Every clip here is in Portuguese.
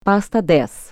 Pasta 10.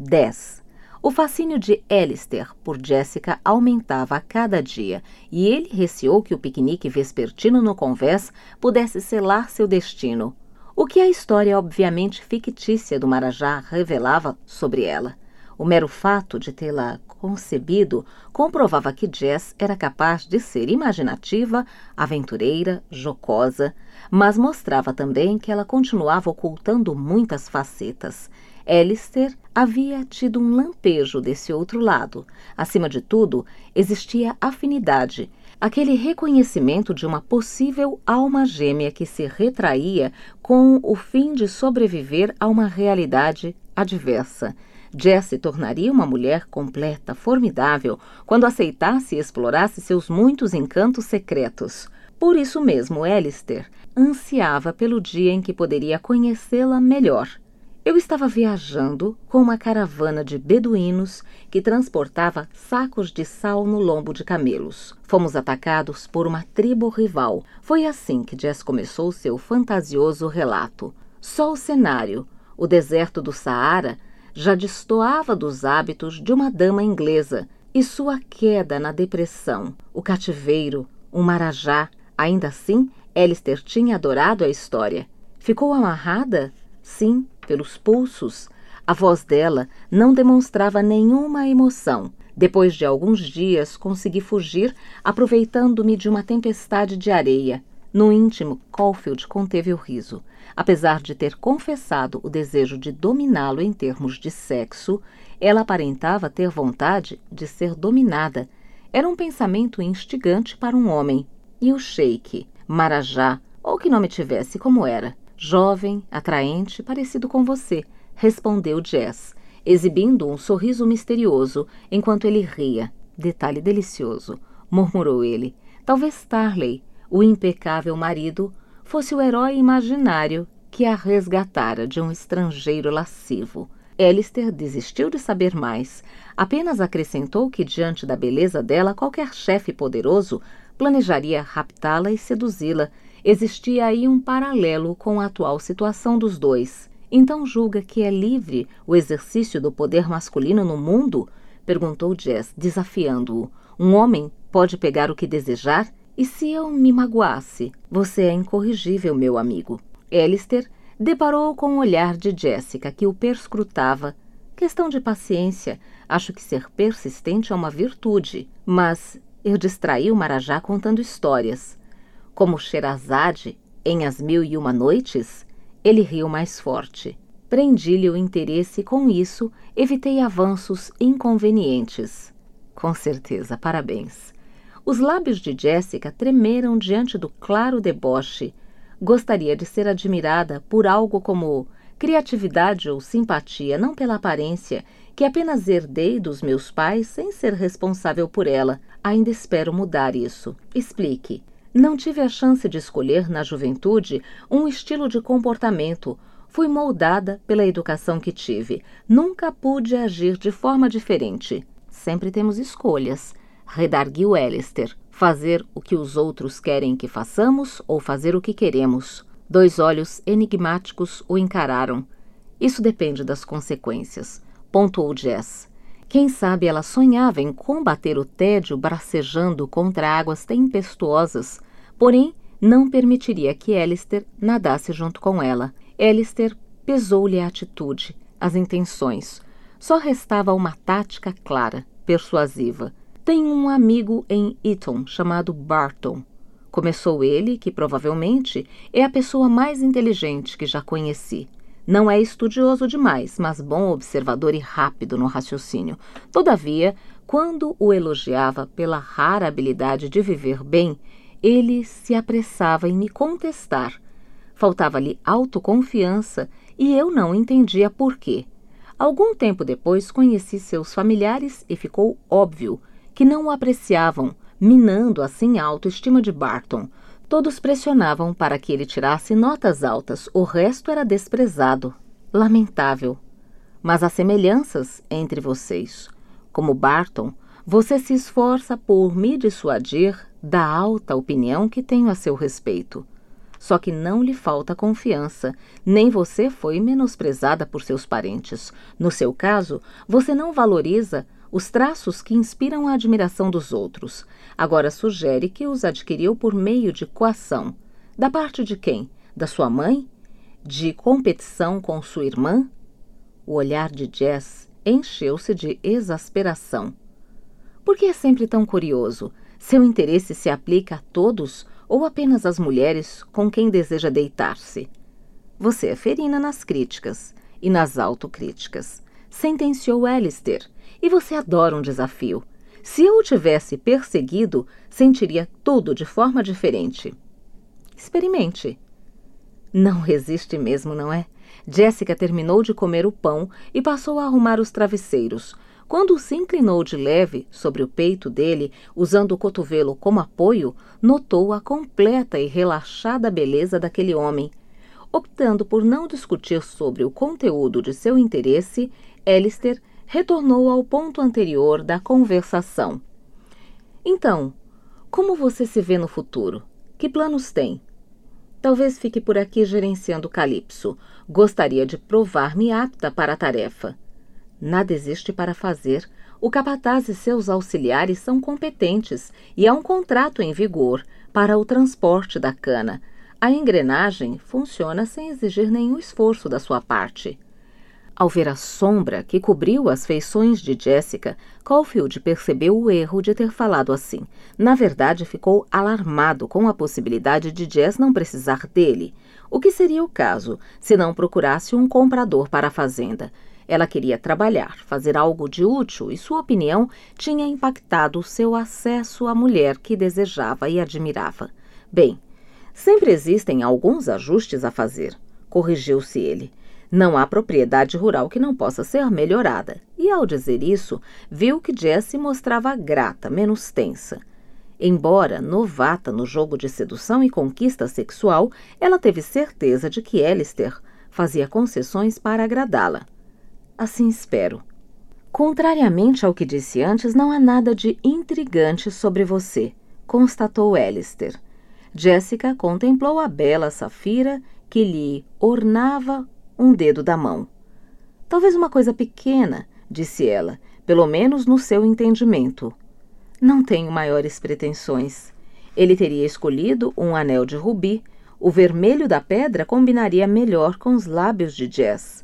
10. O fascínio de Alistair por Jessica aumentava a cada dia, e ele receou que o piquenique vespertino no convés pudesse selar seu destino. O que a história obviamente fictícia do Marajá revelava sobre ela. O mero fato de tê-la concebido comprovava que Jess era capaz de ser imaginativa, aventureira, jocosa, mas mostrava também que ela continuava ocultando muitas facetas. Alistair havia tido um lampejo desse outro lado. Acima de tudo, existia afinidade, aquele reconhecimento de uma possível alma gêmea que se retraía com o fim de sobreviver a uma realidade adversa. Jess se tornaria uma mulher completa, formidável, quando aceitasse e explorasse seus muitos encantos secretos. Por isso mesmo, Alistair ansiava pelo dia em que poderia conhecê-la melhor. Eu estava viajando com uma caravana de beduínos que transportava sacos de sal no lombo de camelos. Fomos atacados por uma tribo rival. Foi assim que Jess começou seu fantasioso relato. Só o cenário, o deserto do Saara, já destoava dos hábitos de uma dama inglesa e sua queda na depressão, o cativeiro, o Marajá. Ainda assim, Alistair tinha adorado a história. Ficou amarrada? Sim, pelos pulsos. A voz dela não demonstrava nenhuma emoção. Depois de alguns dias, consegui fugir, aproveitando-me de uma tempestade de areia. No íntimo, Caulfield conteve o riso. Apesar de ter confessado o desejo de dominá-lo em termos de sexo, ela aparentava ter vontade de ser dominada. Era um pensamento instigante para um homem. E o Sheik, Marajá, ou que nome tivesse, como era? Jovem, atraente, parecido com você, respondeu Jess, exibindo um sorriso misterioso, enquanto ele ria. Detalhe delicioso, murmurou ele. Talvez Tarley, o impecável marido, fosse o herói imaginário que a resgatara de um estrangeiro lascivo. Alistair desistiu de saber mais. Apenas acrescentou que, diante da beleza dela, qualquer chefe poderoso planejaria raptá-la e seduzi-la. Existia aí um paralelo com a atual situação dos dois. Então julga que é livre o exercício do poder masculino no mundo? Perguntou Jess, desafiando-o. Um homem pode pegar o que desejar? E se eu me magoasse? Você é incorrigível, meu amigo. Alistair deparou com o olhar de Jessica, que o perscrutava. Questão de paciência. Acho que ser persistente é uma virtude. Mas eu distraí o Marajá contando histórias. Como Sherazade, em As Mil e Uma Noites? Ele riu mais forte. Prendi-lhe o interesse e, com isso, evitei avanços inconvenientes. Com certeza, parabéns. Os lábios de Jessica tremeram diante do claro deboche. Gostaria de ser admirada por algo como criatividade ou simpatia, não pela aparência, que apenas herdei dos meus pais sem ser responsável por ela. Ainda espero mudar isso. Explique. Não tive a chance de escolher, na juventude, um estilo de comportamento. Fui moldada pela educação que tive. Nunca pude agir de forma diferente. Sempre temos escolhas. Redarguiu Alistair. Fazer o que os outros querem que façamos ou fazer o que queremos. Dois olhos enigmáticos o encararam. Isso depende das consequências, pontuou Jess. Quem sabe ela sonhava em combater o tédio bracejando contra águas tempestuosas, porém não permitiria que Alistair nadasse junto com ela. Alistair pesou-lhe a atitude, as intenções. Só restava uma tática clara, persuasiva. Tenho um amigo em Eton chamado Barton. Começou ele, que provavelmente é a pessoa mais inteligente que já conheci. Não é estudioso demais, mas bom observador e rápido no raciocínio. Todavia, quando o elogiava pela rara habilidade de viver bem, ele se apressava em me contestar. Faltava-lhe autoconfiança e eu não entendia por quê. Algum tempo depois conheci seus familiares e ficou óbvio que não o apreciavam, minando assim a autoestima de Barton. Todos pressionavam para que ele tirasse notas altas, o resto era desprezado. Lamentável. Mas há semelhanças entre vocês. Como Barton, você se esforça por me dissuadir da alta opinião que tenho a seu respeito. Só que não lhe falta confiança, nem você foi menosprezada por seus parentes. No seu caso, você não valoriza os traços que inspiram a admiração dos outros. Agora sugere que os adquiriu por meio de coação. Da parte de quem? Da sua mãe? De competição com sua irmã? O olhar de Jess encheu-se de exasperação. Por que é sempre tão curioso? Seu interesse se aplica a todos ou apenas às mulheres com quem deseja deitar-se? Você é ferina nas críticas e nas autocríticas, sentenciou Alistair, e você adora um desafio. Se eu o tivesse perseguido, sentiria tudo de forma diferente. Experimente. Não resiste mesmo, não é? Jessica terminou de comer o pão e passou a arrumar os travesseiros. Quando se inclinou de leve sobre o peito dele, usando o cotovelo como apoio, notou a completa e relaxada beleza daquele homem. Optando por não discutir sobre o conteúdo de seu interesse, Alistair retornou ao ponto anterior da conversação. Então, como você se vê no futuro? Que planos tem? Talvez fique por aqui gerenciando Calypso. Gostaria de provar-me apta para a tarefa. Nada existe para fazer. O capataz e seus auxiliares são competentes e há um contrato em vigor para o transporte da cana. A engrenagem funciona sem exigir nenhum esforço da sua parte. Ao ver a sombra que cobriu as feições de Jessica, Caulfield percebeu o erro de ter falado assim. Na verdade, ficou alarmado com a possibilidade de Jess não precisar dele. O que seria o caso se não procurasse um comprador para a fazenda? Ela queria trabalhar, fazer algo de útil e sua opinião tinha impactado seu acesso à mulher que desejava e admirava. Bem, sempre existem alguns ajustes a fazer, corrigiu-se ele. Não há propriedade rural que não possa ser melhorada. E ao dizer isso, viu que Jess se mostrava grata, menos tensa. Embora novata no jogo de sedução e conquista sexual, ela teve certeza de que Alistair fazia concessões para agradá-la. Assim espero. Contrariamente ao que disse antes, não há nada de intrigante sobre você, constatou Alistair. Jessica contemplou a bela safira que lhe ornava um dedo da mão. Talvez uma coisa pequena, disse ela, pelo menos no seu entendimento. Não tenho maiores pretensões. Ele teria escolhido um anel de rubi. O vermelho da pedra combinaria melhor com os lábios de Jess.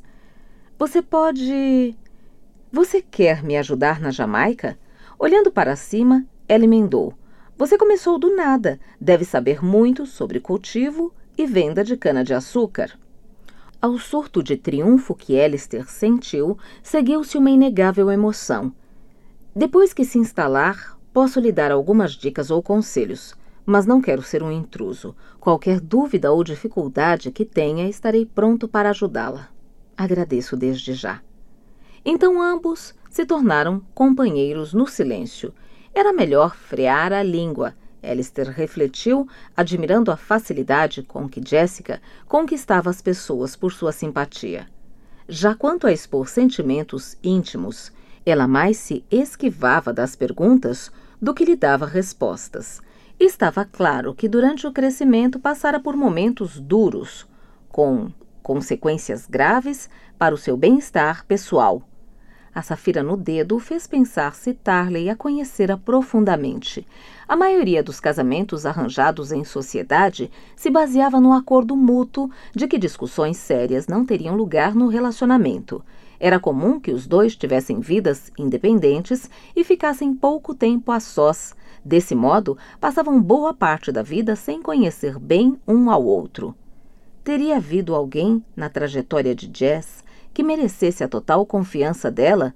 Você quer me ajudar na Jamaica? Olhando para cima, ela emendou. Você começou do nada. Deve saber muito sobre cultivo e venda de cana-de-açúcar. Ao surto de triunfo que Alistair sentiu, seguiu-se uma inegável emoção. Depois que se instalar, posso lhe dar algumas dicas ou conselhos, mas não quero ser um intruso. Qualquer dúvida ou dificuldade que tenha, estarei pronto para ajudá-la. Agradeço desde já. Então ambos se tornaram companheiros no silêncio. Era melhor frear a língua. Alistair refletiu, admirando a facilidade com que Jessica conquistava as pessoas por sua simpatia. Já quanto a expor sentimentos íntimos, ela mais se esquivava das perguntas do que lhe dava respostas. Estava claro que durante o crescimento passara por momentos duros, com consequências graves para o seu bem-estar pessoal. A safira no dedo o fez pensar se Tarley a conhecera profundamente. A maioria dos casamentos arranjados em sociedade se baseava no acordo mútuo de que discussões sérias não teriam lugar no relacionamento. Era comum que os dois tivessem vidas independentes e ficassem pouco tempo a sós. Desse modo, passavam boa parte da vida sem conhecer bem um ao outro. Teria havido alguém na trajetória de Jess que merecesse a total confiança dela?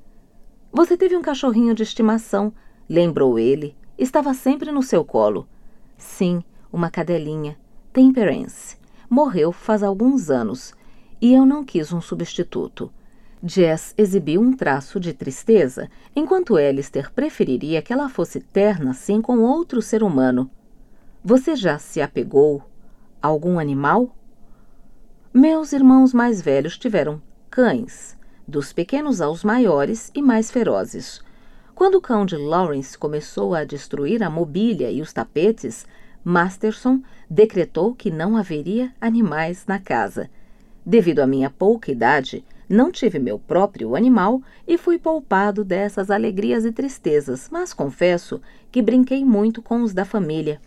Você teve um cachorrinho de estimação, lembrou ele. Estava sempre no seu colo. Sim, uma cadelinha, Temperance. Morreu faz alguns anos e eu não quis um substituto. Jess exibiu um traço de tristeza, enquanto Alistair preferiria que ela fosse terna assim com outro ser humano. Você já se apegou a algum animal? Meus irmãos mais velhos tiveram cães, dos pequenos aos maiores e mais ferozes. Quando o cão de Lawrence começou a destruir a mobília e os tapetes, Masterson decretou que não haveria animais na casa. Devido à minha pouca idade, não tive meu próprio animal e fui poupado dessas alegrias e tristezas, mas confesso que brinquei muito com os da família.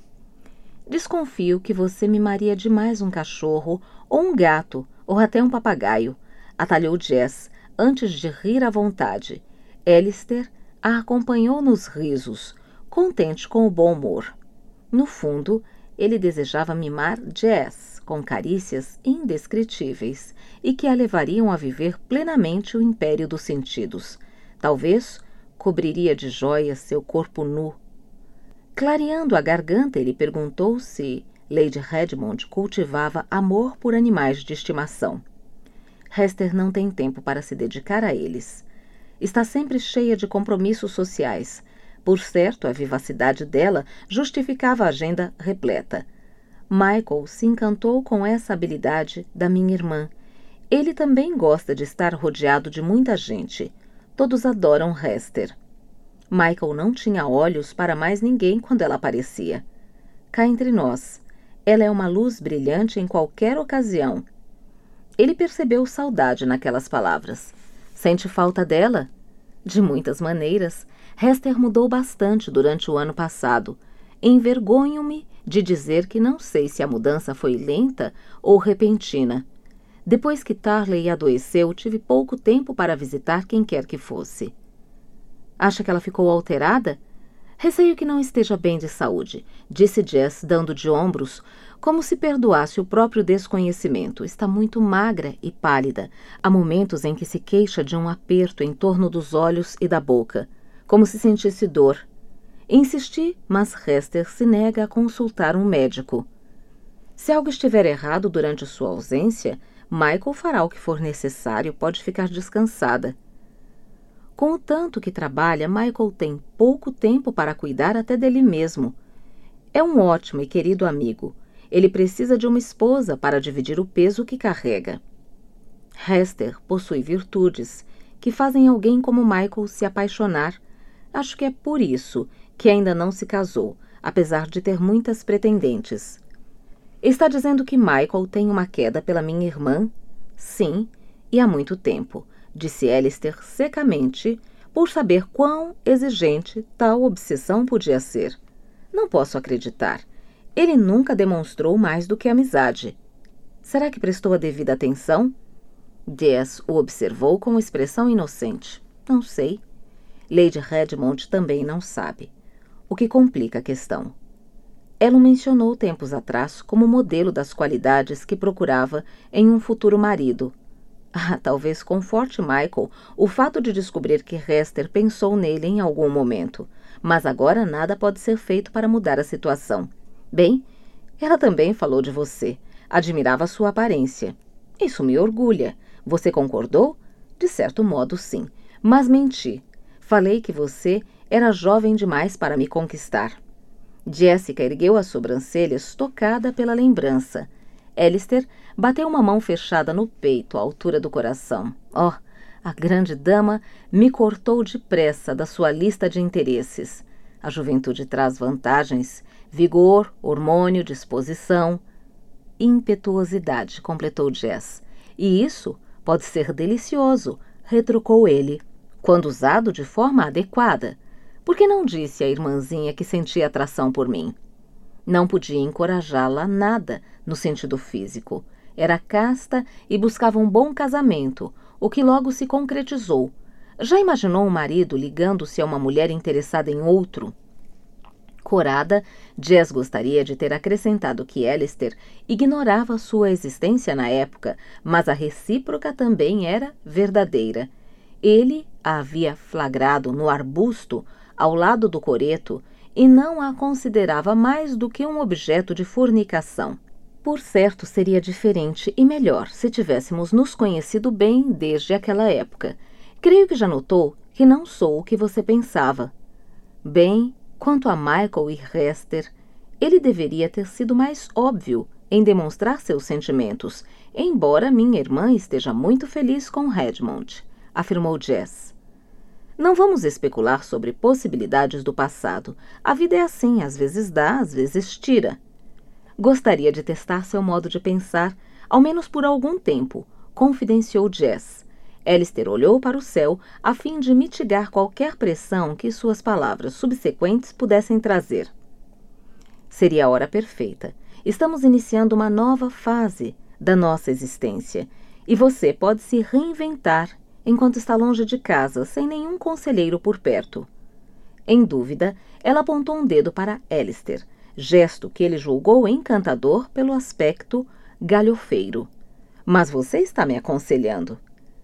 Desconfio que você mimaria demais um cachorro, ou um gato, ou até um papagaio, atalhou Jess, antes de rir à vontade. Alistair a acompanhou nos risos, contente com o bom humor. No fundo, ele desejava mimar Jess com carícias indescritíveis e que a levariam a viver plenamente o império dos sentidos. Talvez cobriria de joias seu corpo nu. Clareando a garganta, ele perguntou se Lady Redmond cultivava amor por animais de estimação. Hester não tem tempo para se dedicar a eles. Está sempre cheia de compromissos sociais. Por certo, a vivacidade dela justificava a agenda repleta. Michael se encantou com essa habilidade da minha irmã. Ele também gosta de estar rodeado de muita gente. Todos adoram Hester. Michael não tinha olhos para mais ninguém quando ela aparecia. Cá entre nós, ela é uma luz brilhante em qualquer ocasião. Ele percebeu saudade naquelas palavras. Sente falta dela? De muitas maneiras. Hester mudou bastante durante o ano passado. Envergonho-me de dizer que não sei se a mudança foi lenta ou repentina. Depois que Tarley adoeceu, tive pouco tempo para visitar quem quer que fosse. Acha que ela ficou alterada? Receio que não esteja bem de saúde, disse Jess, dando de ombros, como se perdoasse o próprio desconhecimento. Está muito magra e pálida. Há momentos em que se queixa de um aperto em torno dos olhos e da boca, como se sentisse dor. Insisti, mas Hester se nega a consultar um médico. Se algo estiver errado durante sua ausência, Michael fará o que for necessário, pode ficar descansada. Com o tanto que trabalha, Michael tem pouco tempo para cuidar até dele mesmo. É um ótimo e querido amigo. Ele precisa de uma esposa para dividir o peso que carrega. Hester possui virtudes que fazem alguém como Michael se apaixonar. Acho que é por isso que ainda não se casou, apesar de ter muitas pretendentes. Está dizendo que Michael tem uma queda pela minha irmã? Sim, e há muito tempo, disse Alistair secamente, por saber quão exigente tal obsessão podia ser. Não posso acreditar. Ele nunca demonstrou mais do que amizade. Será que prestou a devida atenção? Jess o observou com expressão inocente. Não sei. Lady Redmond também não sabe, o que complica a questão. Ela o mencionou tempos atrás como modelo das qualidades que procurava em um futuro marido. Talvez conforte Michael o fato de descobrir que Hester pensou nele em algum momento, mas agora nada pode ser feito para mudar a situação. Bem, ela também falou de você. Admirava sua aparência. Isso me orgulha. Você concordou? De certo modo, sim. Mas menti. Falei que você era jovem demais para me conquistar. Jessica ergueu as sobrancelhas, tocada pela lembrança. Alistair bateu uma mão fechada no peito, à altura do coração. Oh, a grande dama me cortou depressa da sua lista de interesses. A juventude traz vantagens, vigor, hormônio, disposição. Impetuosidade, completou Jess. E isso pode ser delicioso, retrucou ele, quando usado de forma adequada. Por que não disse à irmãzinha que sentia atração por mim? Não podia encorajá-la a nada no sentido físico. Era casta e buscava um bom casamento, o que logo se concretizou. Já imaginou um marido ligando-se a uma mulher interessada em outro? Corada, Jess gostaria de ter acrescentado que Alistair ignorava sua existência na época, mas a recíproca também era verdadeira. Ele a havia flagrado no arbusto ao lado do coreto e não a considerava mais do que um objeto de fornicação. Por certo, seria diferente e melhor se tivéssemos nos conhecido bem desde aquela época. Creio que já notou que não sou o que você pensava. Bem, quanto a Michael e Hester, ele deveria ter sido mais óbvio em demonstrar seus sentimentos, embora minha irmã esteja muito feliz com Redmond, afirmou Jess. Não vamos especular sobre possibilidades do passado. A vida é assim, às vezes dá, às vezes tira. Gostaria de testar seu modo de pensar, ao menos por algum tempo, confidenciou Jess. Alistair olhou para o céu a fim de mitigar qualquer pressão que suas palavras subsequentes pudessem trazer. Seria a hora perfeita. Estamos iniciando uma nova fase da nossa existência e você pode se reinventar enquanto está longe de casa, sem nenhum conselheiro por perto. Em dúvida, ela apontou um dedo para Alistair, gesto que ele julgou encantador pelo aspecto galhofeiro. Mas você está me aconselhando.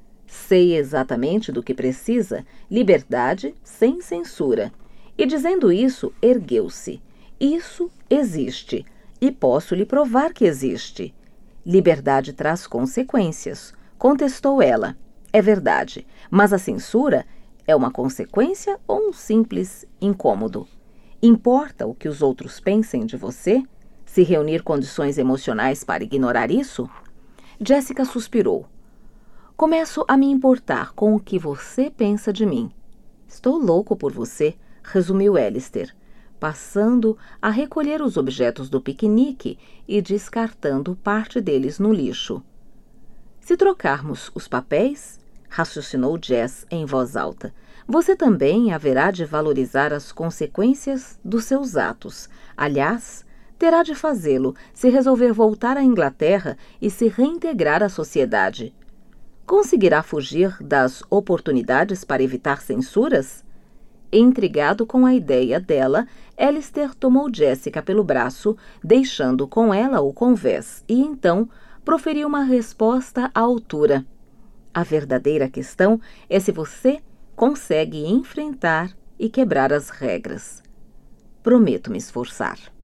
Sei exatamente do que precisa, liberdade sem censura. E dizendo isso, ergueu-se. Isso existe, e posso lhe provar que existe. Liberdade traz consequências, contestou ela. É verdade, mas a censura é uma consequência ou um simples incômodo? Importa o que os outros pensem de você? Se reunir condições emocionais para ignorar isso? Jessica suspirou. Começo a me importar com o que você pensa de mim. Estou louco por você, resumiu Alistair, passando a recolher os objetos do piquenique e descartando parte deles no lixo. Se trocarmos os papéis, raciocinou Jess em voz alta, você também haverá de valorizar as consequências dos seus atos. Aliás, terá de fazê-lo se resolver voltar à Inglaterra e se reintegrar à sociedade. Conseguirá fugir das oportunidades para evitar censuras? Intrigado com a ideia dela, Alistair tomou Jessica pelo braço, deixando com ela o convés, e então proferiu uma resposta à altura. A verdadeira questão é se você consegue enfrentar e quebrar as regras. Prometo me esforçar.